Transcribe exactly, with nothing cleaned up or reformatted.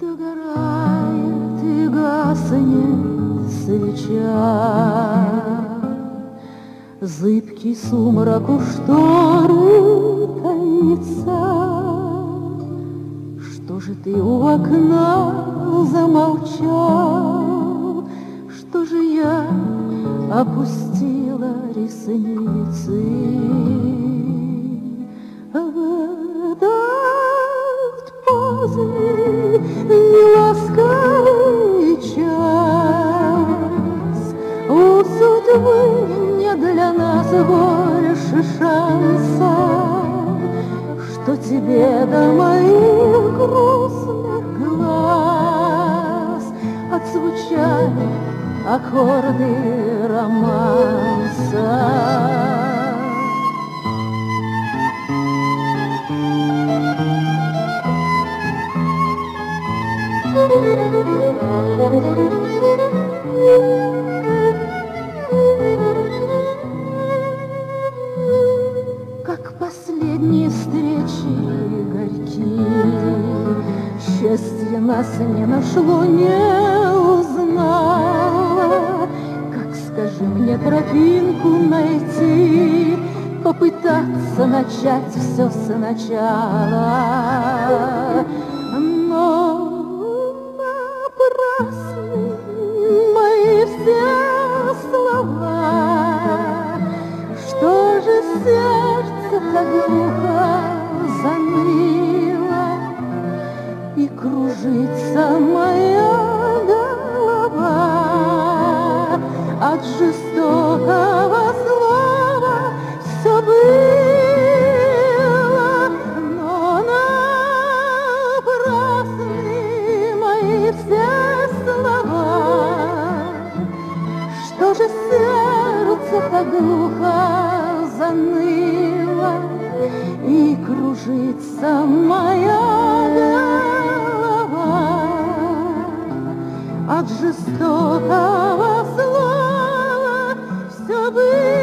Догорает и гаснет свеча, зыбкий сумрак у шторы таится. Что же ты у окна замолчал? Что же я опустила ресницы? В этот поздний неласковый час у судьбы не для нас больше шанса, что тебе до моих грустных глаз отзвучали аккорды романса. Как последние встречи горькие, счастье нас не нашло, не узнало. Как, скажи мне, тропинку найти, попытаться начать все сначала. Но напрасны мои все слова. Что же сердце так глухо заныло, и кружится моя голова от жестокого слова. Все было, но напрасны мои все слова. Что же сердце так глухо заныло, и кружится моя голова от жестокого слова. Все было.